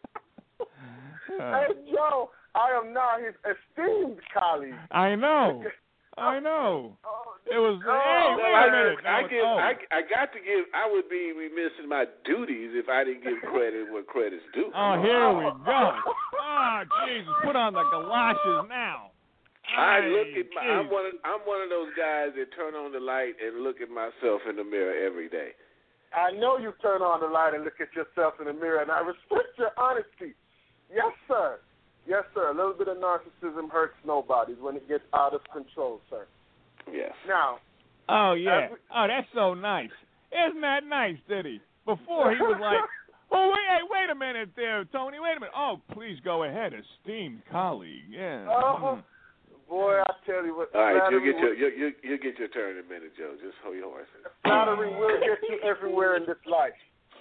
Hey, Joe, I am now his esteemed colleague. I know. It was. Wait a minute. I got to give. I would be remiss in my duties if I didn't give credit where credit's due. Oh, here we go. Oh, Jesus! Put on the galoshes now. I'm one of those guys that turn on the light and look at myself in the mirror every day. I know you turn on the light and look at yourself in the mirror, and I respect your honesty. Yes, sir. A little bit of narcissism hurts nobody when it gets out of control, sir. Yes. Now. Oh, yeah. That's so nice. Isn't that nice, Diddy? Before he was like, wait a minute there, Tony. Wait a minute. Oh, please go ahead, esteemed colleague. Yeah. Boy, I tell you what. All right, you'll get your turn in a minute, Joe. Just hold your horses. Flattery will get you everywhere in this life.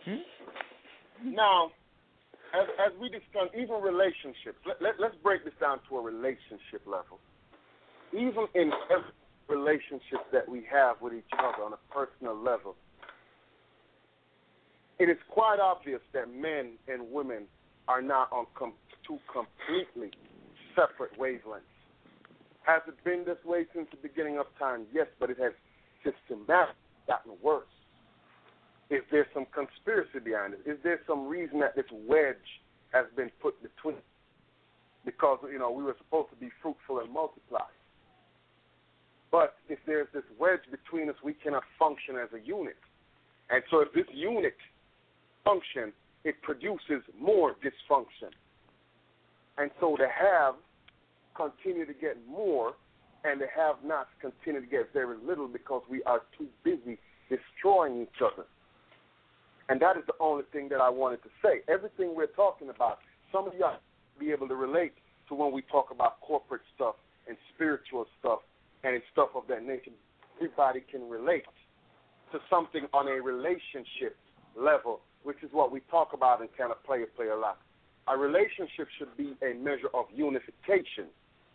Now, as we discuss, even relationships, let's break this down to a relationship level. Even in every relationship that we have with each other on a personal level, it is quite obvious that men and women are not on two completely separate wavelengths. Has it been this way since the beginning of time? Yes, but it has systematically gotten worse. Is there some conspiracy behind it? Is there some reason that this wedge has been put between? Because, we were supposed to be fruitful and multiply. But if there's this wedge between us, we cannot function as a unit. And so if this unit functions, it produces more dysfunction. And so the haves continue to get more, and the have-nots continue to get very little because we are too busy destroying each other. And that is the only thing that I wanted to say. Everything we're talking about, some of y'all be able to relate to when we talk about corporate stuff and spiritual stuff and stuff of that nature. Everybody can relate to something on a relationship level, which is what we talk about in Can a Player Play a lot. A relationship should be a measure of unification.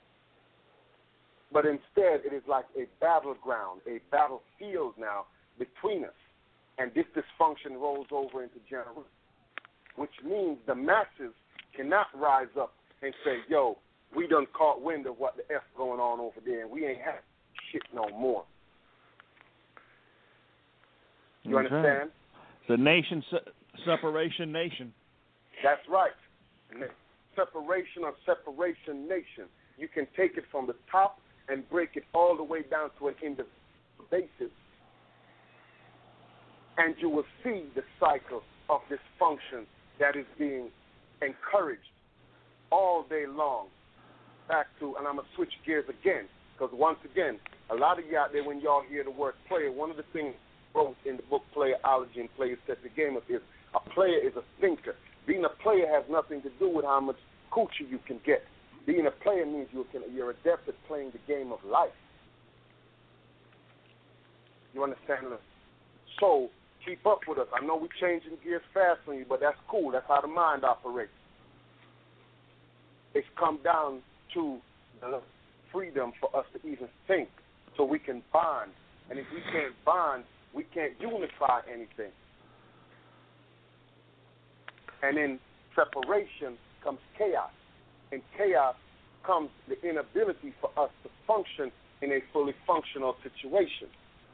But instead, it is like a battleground, a battlefield now between us. And this dysfunction rolls over into generations, which means the masses cannot rise up and say, yo, we done caught wind of what the F going on over there, and we ain't have shit no more. You understand? The nation separation nation. That's right. Separation or separation nation. You can take it from the top and break it all the way down to an individual basis, and you will see the cycle of dysfunction that is being encouraged all day long. Back to, and I'm going to switch gears again, because once again, a lot of you out there, when y'all hear the word player, one of the things I wrote in the book Playerology and Players Set the Game Up is a player is a thinker. Being a player has nothing to do with how much coochie you can get. Being a player means you're adept at playing the game of life. You understand? So keep up with us. I know we're changing gears fast on you, but that's cool. That's how the mind operates. It's come down to the freedom for us to even think so we can bond. And if we can't bond, we can't unify anything. And in separation comes chaos. In chaos comes the inability for us to function in a fully functional situation.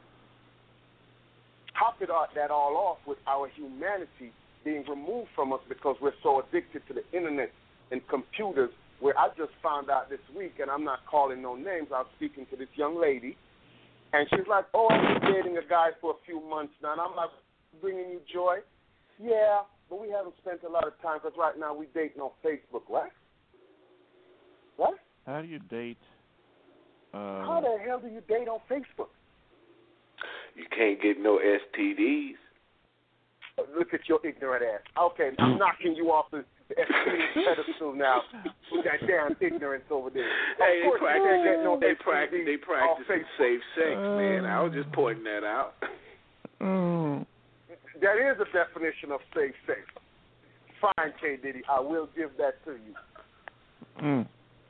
Top it that all off with our humanity being removed from us because we're so addicted to the internet and computers, where I just found out this week, and I'm not calling no names, I was speaking to this young lady, and she's like, oh, I've been dating a guy for a few months now, and I'm like, bringing you joy? Yeah, but we haven't spent a lot of time because right now we're dating on Facebook. What? What? How do you date? How the hell do you date on Facebook? You can't get no STDs. Look at your ignorant ass. Okay, I'm knocking you off the STD pedestal now with that damn ignorance over there. Hey, they practice safe sex, man. I was just pointing that out. That is a definition of safe sex. Fine, K. Diddy, I will give that to you.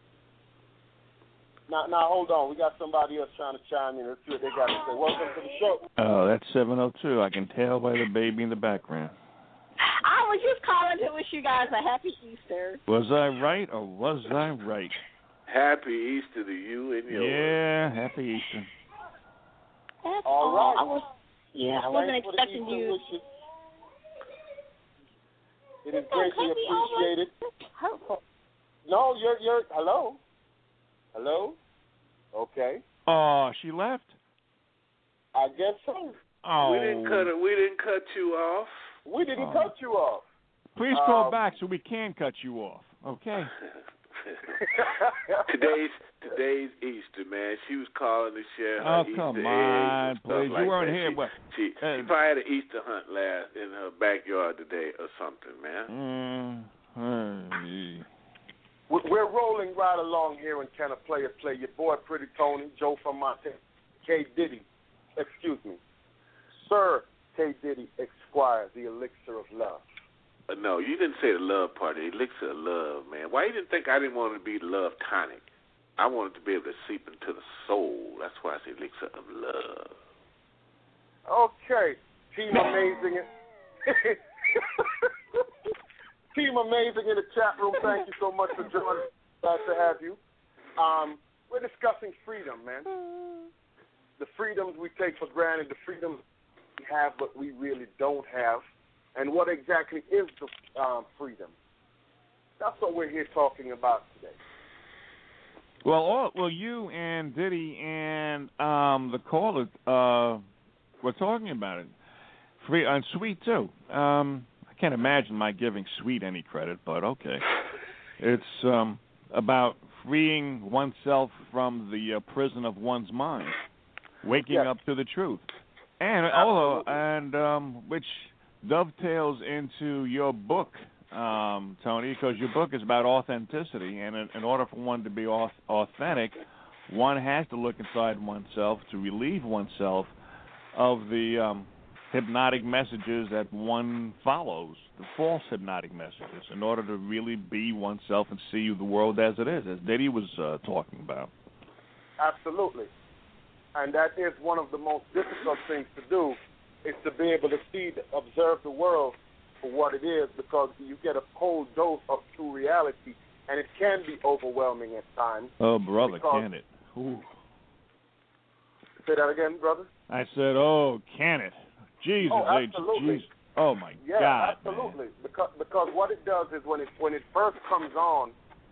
Now, hold on. We got somebody else trying to chime in. Let's see what they got to say. Welcome to the show. Oh, that's 702. I can tell by the baby in the background. I was just calling to wish you guys a happy Easter. Was I right or was I right? Happy Easter to you and yours. Yeah, happy Easter. That's all right. I wasn't expecting you. Wishes. It is greatly appreciated. No, you're hello? Hello? Okay. Oh, she left? I guess so. Oh. We didn't cut you off. We didn't cut you off. Please call back so we can cut you off. Okay. Today's Easter, man. She was calling to share her Easter come eggs on, and stuff please. like You weren't that. here. She probably had an Easter hunt last in her backyard today or something, man. We're rolling right along here in Can a Player Play. Your boy, Pretty Tony, Joe from Montana, K. Diddy, excuse me, Sir K. Diddy Esquire, the elixir of love. No, you didn't say the love part, the elixir of love, man. Why you didn't think I didn't want to be the love tonic? I wanted to be able to seep into the soul. That's why it's the elixir of love. Okay, Team Amazing. Team Amazing in the chat room, thank you so much for joining. Glad to have you. We're discussing freedom, man. The freedoms we take for granted, the freedoms we have but we really don't have, and what exactly is the freedom. That's what we're here talking about today. Well, you and Diddy and the caller were talking about it. Free and Sweet too. I can't imagine my giving Sweet any credit, but okay. It's about freeing oneself from the prison of one's mind, waking up to the truth, and which dovetails into your book, Tony, because your book is about authenticity, and in order for one to be authentic, one has to look inside oneself to relieve oneself of the hypnotic messages that one follows, the false hypnotic messages, in order to really be oneself and see the world as it is, as Diddy was talking about. Absolutely. And that is one of the most difficult things to do, is to be able to observe the world for what it is, because you get a cold dose of true reality, and it can be overwhelming at times. Oh, brother, can it? Ooh. Say that again, brother? I said, oh, can it? Jesus, absolutely. Oh my God! Yeah, absolutely. Man. Because what it does is when it first comes on,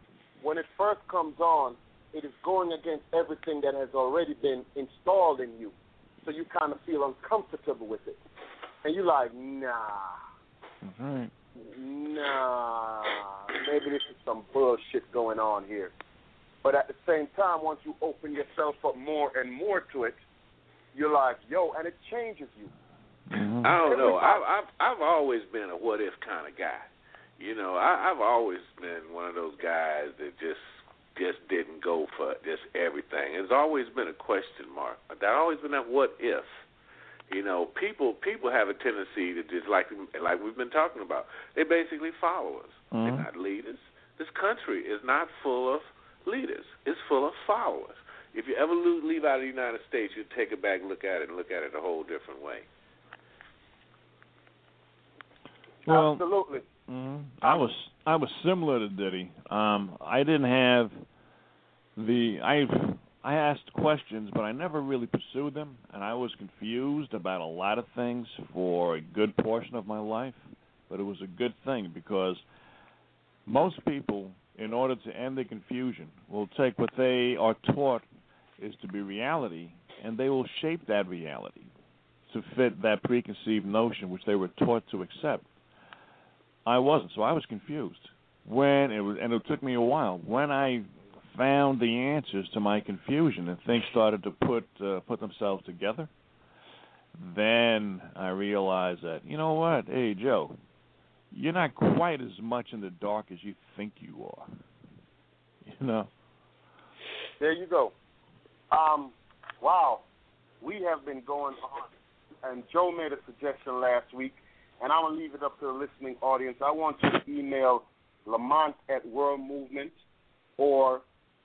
it is going against everything that has already been installed in you. So you kind of feel uncomfortable with it, and you're like, nah, right. Nah, maybe this is some bullshit going on here. But at the same time, once you open yourself up more and more to it, you're like, yo, and it changes you. I don't know. I've always been a what if kind of guy. You know, I've always been one of those guys that just didn't go for just everything. It's always been a question mark. There's always been that what if. You know, people have a tendency to just like we've been talking about. They basically followers. They're not leaders. This country is not full of leaders. It's full of followers. If you ever leave out of the United States, you take it back and look at it a whole different way. Well, absolutely. I was similar to Diddy. I didn't have I asked questions, but I never really pursued them, and I was confused about a lot of things for a good portion of my life. But it was a good thing, because most people, in order to end the confusion, will take what they are taught is to be reality, and they will shape that reality to fit that preconceived notion which they were taught to accept. I wasn't, so I was confused. And it took me a while. When I found the answers to my confusion and things started to put themselves together, then I realized that, you know what, hey, Joe, you're not quite as much in the dark as you think you are. You know? There you go. Wow. We have been going on, and Joe made a suggestion last week, and I'm going to leave it up to the listening audience. I want you to email Lamont at World Movement or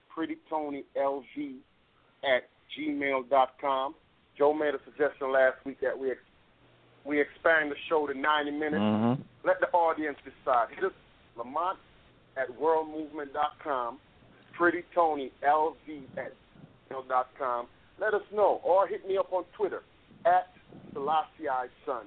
prettytonylv@gmail.com. Joe made a suggestion last week that we expand the show to 90 minutes. Let the audience decide. Hit us, Lamont at worldmovement.com, prettytonylv@gmail.com. Let us know, or hit me up on Twitter at Selassie Son,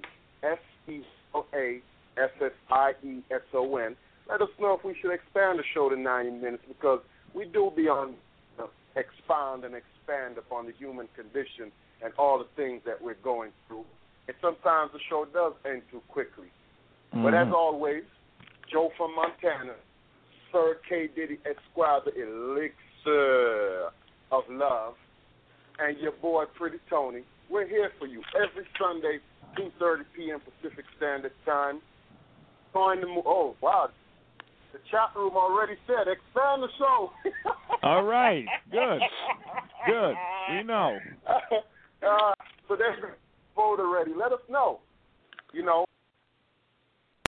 SelasSieson. Let us know if we should expand the show to 90 minutes, because we do beyond expound and expand upon the human condition and all the things that we're going through. And sometimes the show does end too quickly. But as always, Joe from Montana, Sir K. Diddy Esquire, the elixir of love, and your boy Pretty Tony. We're here for you every Sunday, 2:30 p.m. Pacific Standard Time. Oh, wow. The chat room already said, expand the show. All right. Good. We know. So there's the vote already. Let us know. You know,